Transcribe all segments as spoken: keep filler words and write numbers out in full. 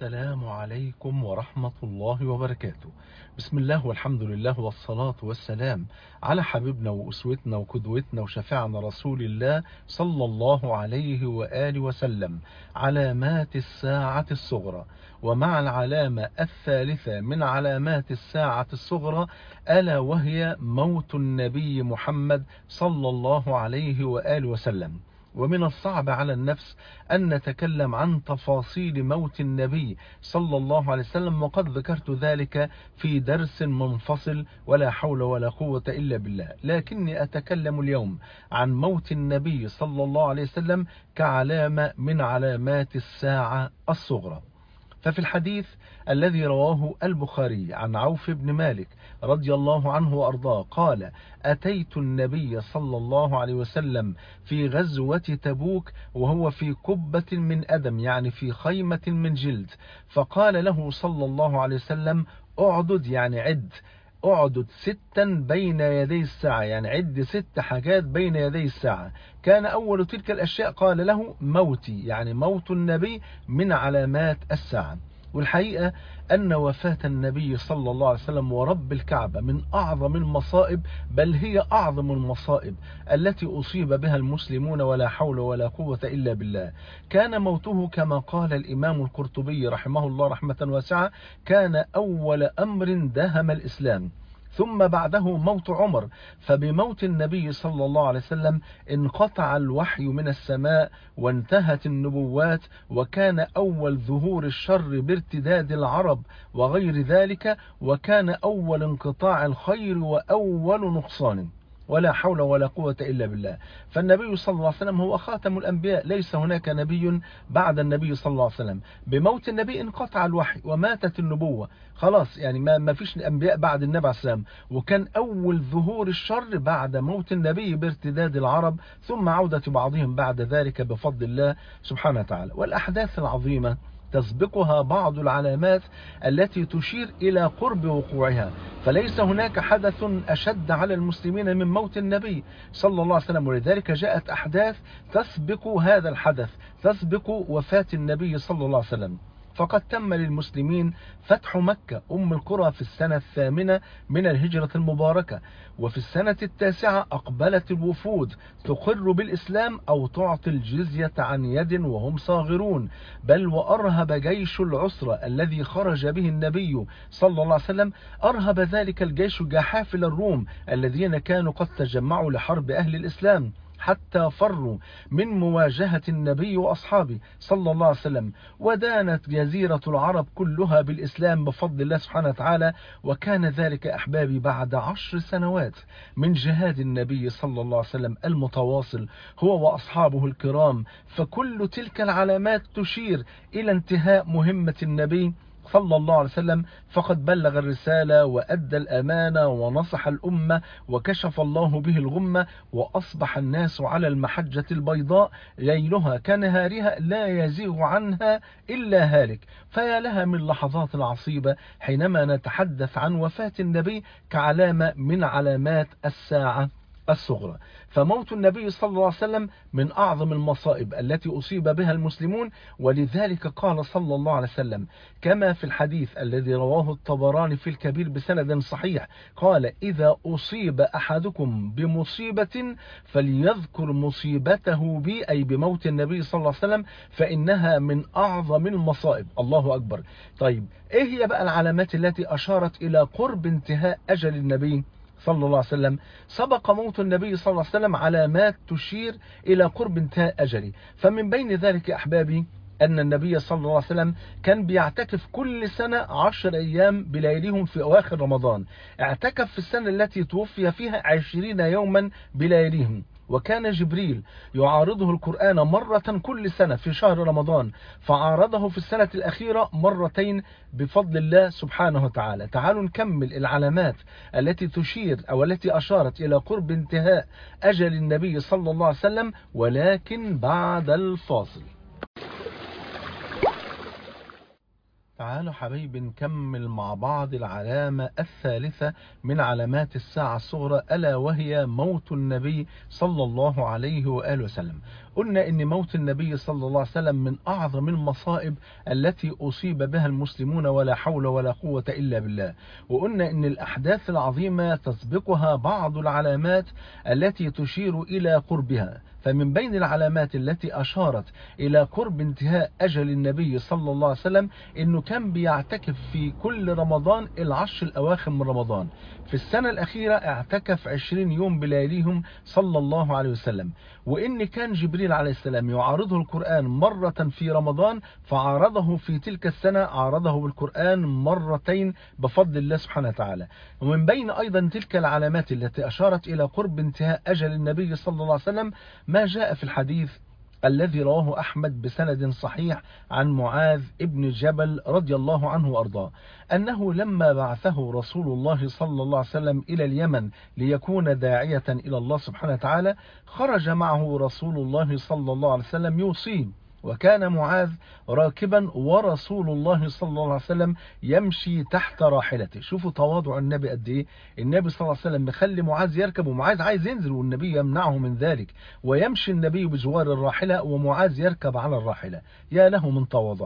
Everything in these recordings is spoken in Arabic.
السلام عليكم ورحمة الله وبركاته. بسم الله والحمد لله والصلاة والسلام على حبيبنا وأسوتنا وقدوتنا وشفيعنا رسول الله صلى الله عليه وآله وسلم. علامات الساعة الصغرى، ومع العلامة الثالثة من علامات الساعة الصغرى ألا وهي موت النبي محمد صلى الله عليه وآله وسلم. ومن الصعب على النفس أن نتكلم عن تفاصيل موت النبي صلى الله عليه وسلم، وقد ذكرت ذلك في درس منفصل ولا حول ولا قوة إلا بالله، لكني أتكلم اليوم عن موت النبي صلى الله عليه وسلم كعلامة من علامات الساعة الصغرى. ففي الحديث الذي رواه البخاري عن عوف بن مالك رضي الله عنه وأرضاه قال: أتيت النبي صلى الله عليه وسلم في غزوة تبوك وهو في قبة من أدم، يعني في خيمة من جلد، فقال له صلى الله عليه وسلم: اعدد، يعني عد، اعدد ستا بين يدي الساعة، يعني عد ست حاجات بين يدي الساعة. كان أول تلك الأشياء قال له: موتي، يعني موت النبي من علامات الساعة. والحقيقة أن وفاة النبي صلى الله عليه وسلم ورب الكعبة من أعظم المصائب، بل هي أعظم المصائب التي أصيب بها المسلمون ولا حول ولا قوة إلا بالله. كان موته كما قال الإمام القرطبي رحمه الله رحمة واسعة: كان أول أمر داهم الإسلام، ثم بعده موت عمر. فبموت النبي صلى الله عليه وسلم انقطع الوحي من السماء وانتهت النبوات، وكان أول ظهور الشر بارتداد العرب وغير ذلك، وكان أول انقطاع الخير وأول نقصان، ولا حول ولا قوة إلا بالله. فالنبي صلى الله عليه وسلم هو خاتم الأنبياء، ليس هناك نبي بعد النبي صلى الله عليه وسلم. بموت النبي انقطع الوحي وماتت النبوة، خلاص، يعني ما ما فيش أنبياء بعد النبي عليه السلام. وكان أول ظهور الشر بعد موت النبي بارتداد العرب، ثم عودة بعضهم بعد ذلك بفضل الله سبحانه وتعالى. والأحداث العظيمة تسبقها بعض العلامات التي تشير إلى قرب وقوعها، فليس هناك حدث أشد على المسلمين من موت النبي صلى الله عليه وسلم، ولذلك جاءت أحداث تسبق هذا الحدث، تسبق وفاة النبي صلى الله عليه وسلم. فقد تم للمسلمين فتح مكة أم القرى في السنة الثامنة من الهجرة المباركة، وفي السنة التاسعة أقبلت الوفود تقر بالإسلام أو تعطي الجزية عن يد وهم صاغرون. بل وأرهب جيش العسرة الذي خرج به النبي صلى الله عليه وسلم، أرهب ذلك الجيش جحافل الروم الذين كانوا قد تجمعوا لحرب أهل الإسلام، حتى فروا من مواجهة النبي وأصحابه صلى الله عليه وسلم. ودانت جزيرة العرب كلها بالإسلام بفضل الله سبحانه وتعالى. وكان ذلك أحبابي بعد عشر سنوات من جهاد النبي صلى الله عليه وسلم المتواصل هو وأصحابه الكرام. فكل تلك العلامات تشير إلى انتهاء مهمة النبي صلى الله عليه وسلم، فقد بلغ الرسالة وأدى الأمانة ونصح الأمة وكشف الله به الغمة، وأصبح الناس على المحجة البيضاء ليلها كنهارها لا يزيغ عنها إلا هالك. فيا لها من لحظات عصيبة حينما نتحدث عن وفاة النبي كعلامة من علامات الساعة الصغرى. فموت النبي صلى الله عليه وسلم من أعظم المصائب التي أصيب بها المسلمون، ولذلك قال صلى الله عليه وسلم كما في الحديث الذي رواه الطبراني في الكبير بسند صحيح قال: إذا أصيب أحدكم بمصيبة فليذكر مصيبته بي، أي بموت النبي صلى الله عليه وسلم، فإنها من أعظم المصائب. الله أكبر. طيب إيه هي بقى العلامات التي أشارت إلى قرب انتهاء أجل النبي صلى الله عليه وسلم؟ سبق موت النبي صلى الله عليه وسلم علامات تشير إلى قرب انتهاء أجله. فمن بين ذلك يا أحبابي أن النبي صلى الله عليه وسلم كان بيعتكف كل سنة عشر أيام بلياليهم في أواخر رمضان. اعتكف في السنة التي توفي فيها عشرين يوما بلياليهم. وكان جبريل يعارضه القرآن مرة كل سنة في شهر رمضان، فعارضه في السنة الأخيرة مرتين بفضل الله سبحانه وتعالى. تعالوا نكمل العلامات التي تشير أو التي أشارت إلى قرب انتهاء أجل النبي صلى الله عليه وسلم، ولكن بعد الفاصل. تعالوا حبايبي نكمل مع بعض العلامة الثالثة من علامات الساعة الصغرى، ألا وهي موت النبي صلى الله عليه وآله وسلم. قلنا إن موت النبي صلى الله عليه وسلم من أعظم المصائب التي أصيب بها المسلمون، ولا حول ولا قوة إلا بالله. وقلنا إن الأحداث العظيمة تسبقها بعض العلامات التي تشير إلى قربها. فمن بين العلامات التي أشارت إلى قرب انتهاء أجل النبي صلى الله عليه وسلم إنه كان بيعتكف في كل رمضان العشر الأواخر من رمضان. في السنة الأخيرة اعتكف عشرين يوم بلياليهم صلى الله عليه وسلم. وإن كان جبريل عليه السلام يعارضه القرآن مرة في رمضان، فعارضه في تلك السنة عارضه بالقرآن مرتين بفضل الله سبحانه وتعالى. ومن بين أيضا تلك العلامات التي أشارت إلى قرب انتهاء أجل النبي صلى الله عليه وسلم ما جاء في الحديث الذي رواه أحمد بسند صحيح عن معاذ ابن جبل رضي الله عنه وأرضاه، أنه لما بعثه رسول الله صلى الله عليه وسلم إلى اليمن ليكون داعية إلى الله سبحانه وتعالى، خرج معه رسول الله صلى الله عليه وسلم يوصيه. وكان معاذ راكبا ورسول الله صلى الله عليه وسلم يمشي تحت راحلته. شوفوا تواضع النبي قد ايه. النبي صلى الله عليه وسلم مخلي معاذ يركب، ومعاذ عايز ينزل والنبي يمنعه من ذلك، ويمشي النبي بجوار الراحلة ومعاذ يركب على الراحلة. يا له من تواضع.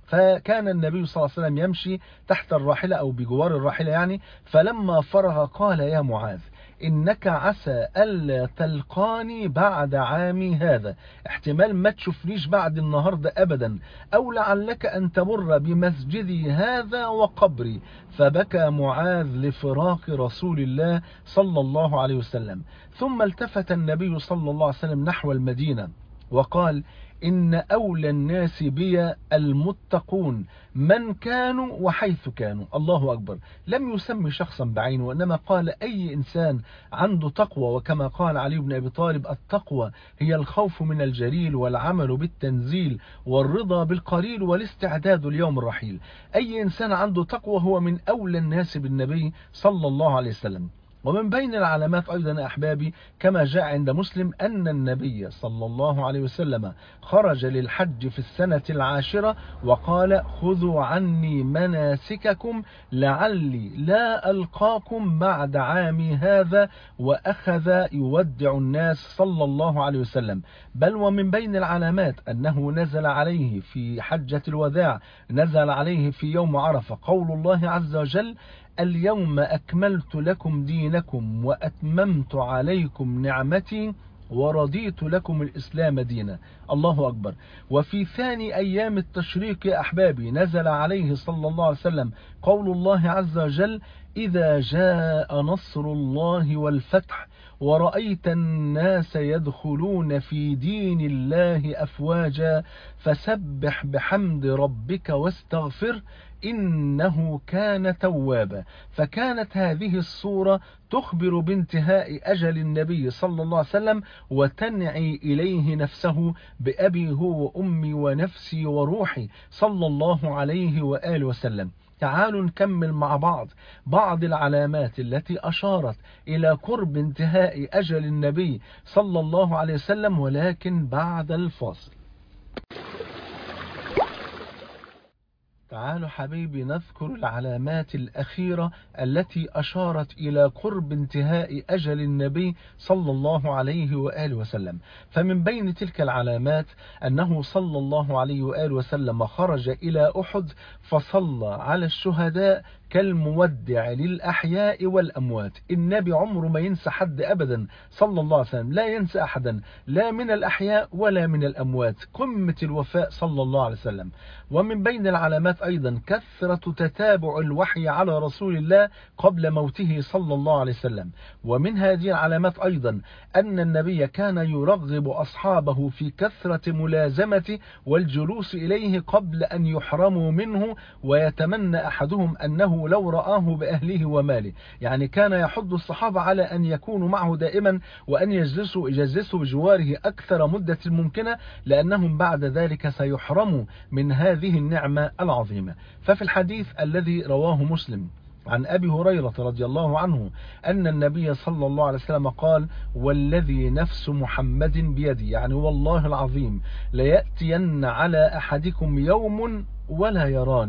فكان النبي صلى الله عليه وسلم يمشي تحت الراحلة أو بجوار الراحلة يعني. فلما فرغ قال: يا معاذ، إنك عسى ألا تلقاني بعد عامي هذا، احتمال ما تشوفنيش بعد النهاردة أبدا، أو لعلك أن تمر بمسجدي هذا وقبري. فبكى معاذ لفراق رسول الله صلى الله عليه وسلم. ثم التفت النبي صلى الله عليه وسلم نحو المدينة وقال: إن أولى الناس بي المتقون من كانوا وحيث كانوا. الله أكبر. لم يسمي شخصا بعينه، وإنما قال أي إنسان عنده تقوى. وكما قال علي بن أبي طالب: التقوى هي الخوف من الجليل والعمل بالتنزيل والرضا بالقليل والاستعداد ليوم الرحيل. أي إنسان عنده تقوى هو من أولى الناس بالنبي صلى الله عليه وسلم. ومن بين العلامات أيضا أحبابي كما جاء عند مسلم أن النبي صلى الله عليه وسلم خرج للحج في السنة العاشرة وقال: خذوا عني مناسككم لعلي لا ألقاكم بعد عامي هذا. وأخذ يودع الناس صلى الله عليه وسلم. بل ومن بين العلامات أنه نزل عليه في حجة الوداع، نزل عليه في يوم عرفة قول الله عز وجل: اليوم أكملت لكم دينكم وأتممت عليكم نعمتي ورضيت لكم الإسلام دينا. الله أكبر. وفي ثاني أيام التشريق يا أحبابي نزل عليه صلى الله عليه وسلم قول الله عز وجل: إذا جاء نصر الله والفتح ورأيت الناس يدخلون في دين الله أفواجا فسبح بحمد ربك واستغفر إنه كان توابا. فكانت هذه الصورة تخبر بانتهاء أجل النبي صلى الله عليه وسلم وتنعي إليه نفسه بأبي هو وأمي ونفسي وروحي صلى الله عليه وآله وسلم. تعالوا نكمل مع بعض بعض العلامات التي أشارت إلى قرب انتهاء أجل النبي صلى الله عليه وسلم، ولكن بعد الفاصل. تعالوا حبيبي نذكر العلامات الأخيرة التي أشارت إلى قرب انتهاء أجل النبي صلى الله عليه وآله وسلم. فمن بين تلك العلامات أنه صلى الله عليه وآله وسلم خرج إلى أحد فصلى على الشهداء كالمودع للأحياء والأموات. النبي عمره ما ينسى حد أبدا صلى الله عليه وسلم، لا ينسى أحدا لا من الأحياء ولا من الأموات، قمة الوفاء صلى الله عليه وسلم. ومن بين العلامات أيضا كثرة تتابع الوحي على رسول الله قبل موته صلى الله عليه وسلم. ومن هذه العلامات أيضا أن النبي كان يرغب أصحابه في كثرة ملازمته والجلوس إليه قبل أن يحرموا منه، ويتمنى أحدهم أنه لو رآه بأهله وماله. يعني كان يحض الصحابة على أن يكونوا معه دائما وأن يجلسوا يجلسوا بجواره أكثر مدة ممكنة، لأنهم بعد ذلك سيحرموا من هذه النعمة العظيمة. ففي الحديث الذي رواه مسلم عن أبي هريرة رضي الله عنه أن النبي صلى الله عليه وسلم قال: والذي نفس محمد بيدي، يعني والله العظيم ليأتين على أحدكم يوم ولا يراني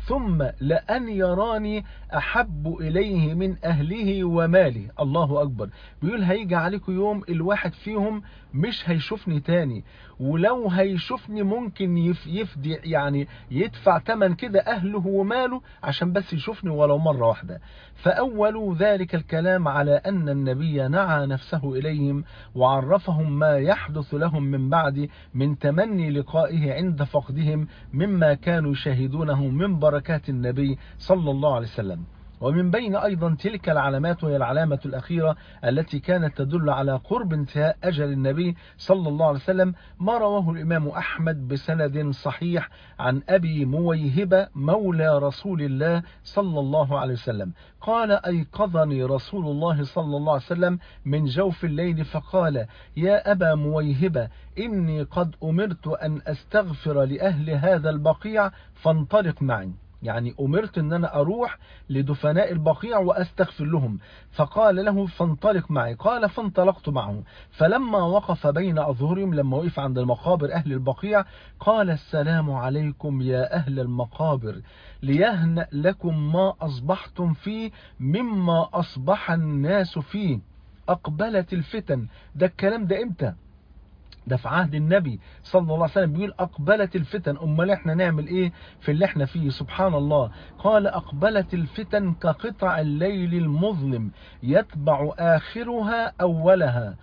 ثم لأن يراني أحب إليه من أهله وماله. الله أكبر. بيقول هيجي عليكم يوم الواحد فيهم مش هيشوفني تاني، ولو هيشوفني ممكن يفدي يعني يدفع تمن كده أهله وماله عشان بس يشوفني ولو مرة واحدة. فأولوا ذلك الكلام على أن النبي نعى نفسه إليهم وعرفهم ما يحدث لهم من بعد من تمني لقائه عند فقدهم مما كانوا يشاهدونه من بركات النبي صلى الله عليه وسلم. ومن بين أيضا تلك العلامات، وهي العلامة الأخيرة التي كانت تدل على قرب انتهاء أجل النبي صلى الله عليه وسلم، ما رواه الإمام أحمد بسند صحيح عن أبي مويهبة مولى رسول الله صلى الله عليه وسلم قال أيقظني رسول الله صلى الله عليه وسلم من جوف الليل فقال يا أبا مويهبة إني قد أمرت أن أستغفر لأهل هذا البقيع فانطلق معي. يعني أمرت أن أنا أروح لدفناء البقيع وأستغفر لهم، فقال له فانطلق معي. قال فانطلقت معه، فلما وقف بين أظهرهم، لما وقف عند المقابر أهل البقيع، قال السلام عليكم يا أهل المقابر، ليهنأ لكم ما أصبحتم فيه مما أصبح الناس فيه. أقبلت الفتن. ده الكلام ده إمتى؟ ده في عهد النبي صلى الله عليه وسلم. بيقول أقبلت الفتن. أمال احنا نعمل ايه في اللي احنا فيه؟ سبحان الله. قال أقبلت الفتن كقطع الليل المظلم يتبع آخرها أولها،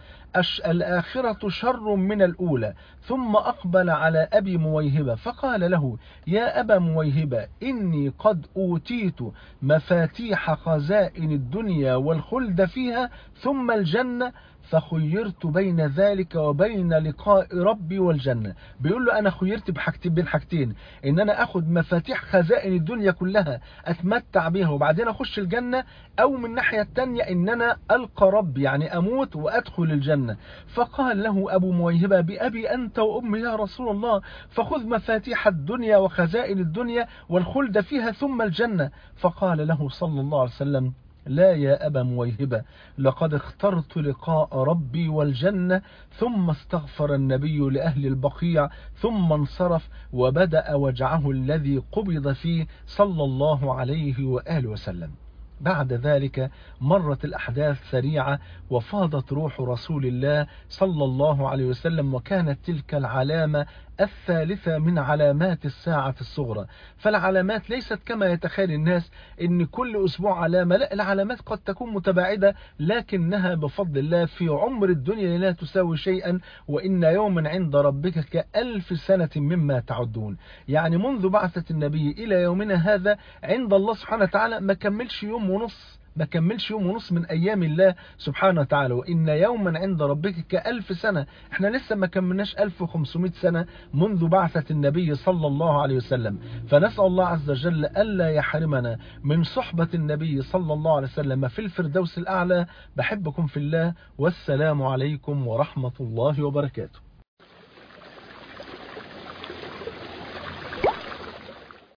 الآخرة شر من الأولى. ثم أقبل على أبي مويهبة فقال له يا أبا مويهبة إني قد أوتيت مفاتيح خزائن الدنيا والخلد فيها ثم الجنة، فخيرت بين ذلك وبين لقاء ربي والجنة. بيقول له أنا خيرت بحاجتين، بين حاجتين، إن أنا أخذ مفاتيح خزائن الدنيا كلها أتمتع بها وبعدين أخش الجنة، أو من الناحية التانية إن أنا ألقى ربي، يعني أموت وأدخل الجنة. فقال له أبو مويهبة بأبي أنت وأمي يا رسول الله، فخذ مفاتيح الدنيا وخزائن الدنيا والخلد فيها ثم الجنة. فقال له صلى الله عليه وسلم لا يا أبا مويهبة، لقد اخترت لقاء ربي والجنة. ثم استغفر النبي لأهل البقيع ثم انصرف وبدأ وجعه الذي قبض فيه صلى الله عليه وآله وسلم. بعد ذلك مرت الأحداث سريعة وفاضت روح رسول الله صلى الله عليه وسلم، وكانت تلك العلامة الثالثة من علامات الساعة الصغرى. فالعلامات ليست كما يتخيل الناس ان كل اسبوع علامة، لا، العلامات قد تكون متباعدة لكنها بفضل الله في عمر الدنيا لا تساوي شيئا، وإن يوما عند ربك كألف سنة مما تعدون. يعني منذ بعثة النبي إلى يومنا هذا عند الله سبحانه وتعالى ما كملش يوم ونص، ما كملش يوم ونص من أيام الله سبحانه وتعالى. وإن يوما عند ربك كألف سنة. احنا لسه ما كملناش ألف وخمسمائة سنة منذ بعثة النبي صلى الله عليه وسلم. فنسأل الله عز وجل ألا يحرمنا من صحبة النبي صلى الله عليه وسلم في الفردوس الأعلى. بحبكم في الله، والسلام عليكم ورحمة الله وبركاته.